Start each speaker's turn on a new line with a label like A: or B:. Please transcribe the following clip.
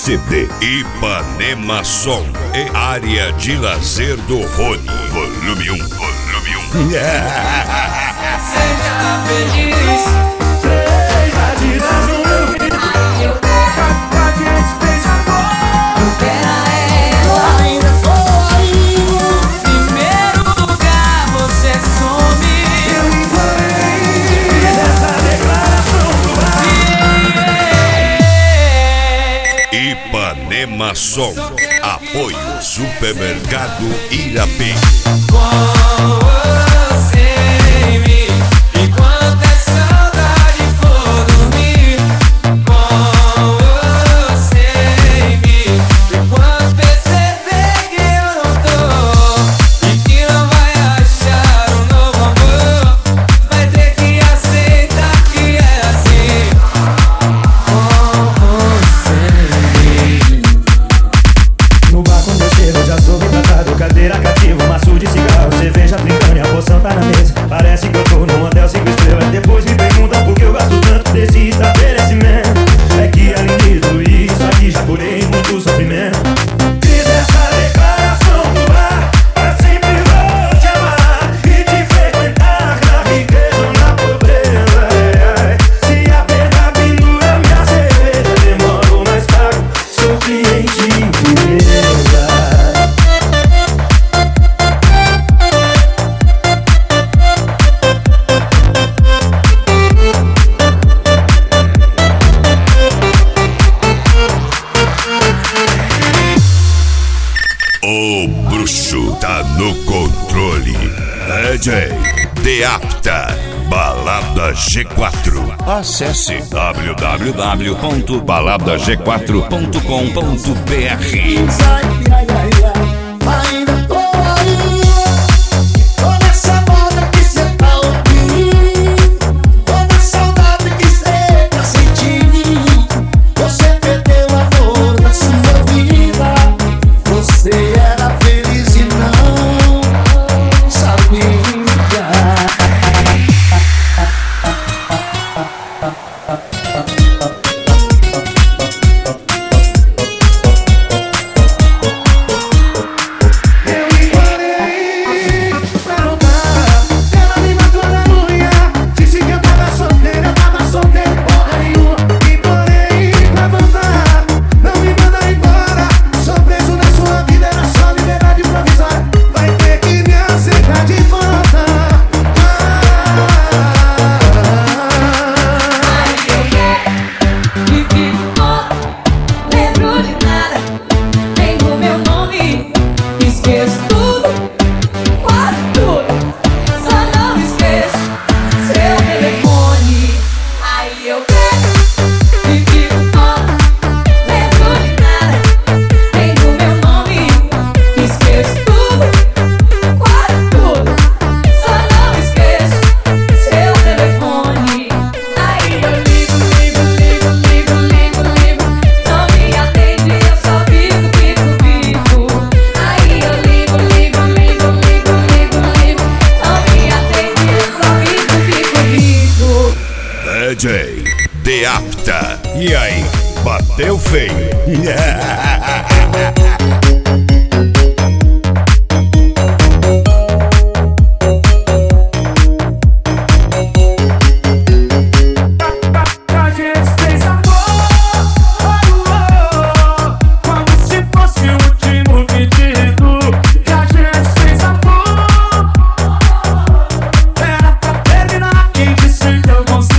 A: CD. Ipanema Som e área de lazer do Rony. Volume 1.
B: Seja feliz.
C: Seja de Deus no meu vida.
B: Eu quero
C: A gente fez amor.
B: eu quero ela.
C: Ainda tô aí.
B: Primeiro lugar você some.
C: Eu implorei dessa declaração do ar.
A: Ipanema Som. Apoio Supermercado Irapim.
B: Com você em mim, enquanto a saudade for dormir. Com você em mim, enquanto perceber que eu não tô e que não vai achar um novo amor, vai ter que aceitar que é assim. Com você em mim.
C: No bar quando eu chego já sou bem tratado. Cadeira cativa, maço de cigarro, cerveja trincando e a poção tá na mesa. Parece que eu tô num hotel 5 estrelas. Depois me perguntam por que eu gasto tanto desse estabelecimento. É que além de tudo isso aqui já colhei muito sofrimento. Fiz essa declaração do ar, pra sempre vou te amar e te frequentar na riqueza ou na pobreza. Se a perda pendura minha cerveja, demoro mais pago, sou cliente firmeza.
A: O bruxo tá no controle. DJ Deapta, Balada G4. Acesse www.baladag4.com.br.
C: Ainda tô aí, tô nessa moda que cê tá ouvindo, tô na saudade que cê tá sentindo. Você perdeu o amor da sua vida, você era feliz e não sabia. Eu implorei pra voltar, ela me matou na unha. Disse que eu tava solteiro porra nenhuma. Implorei pra voltar, não me manda embora. Sou preso na sua vida, era só liberdade provisória. Vai ter que me aceitar de volta.
B: Me fico, lembro de nada, nem do meu nome, esqueço tudo, quase tudo, só não esqueço seu telefone. Aí eu pego, me fico, lembro de nada, nem do meu nome, esqueço tudo, quase tudo, só não esqueço seu telefone. Aí eu ligo, não me atende, eu só fico. Aí eu ligo, não me atende, eu só fico.
A: DJ Deapta. E aí, bateu feio?
C: A gente fez amor, como se fosse o último pedido. Que a gente fez amor, era pra terminar. Quem disse que eu consegui?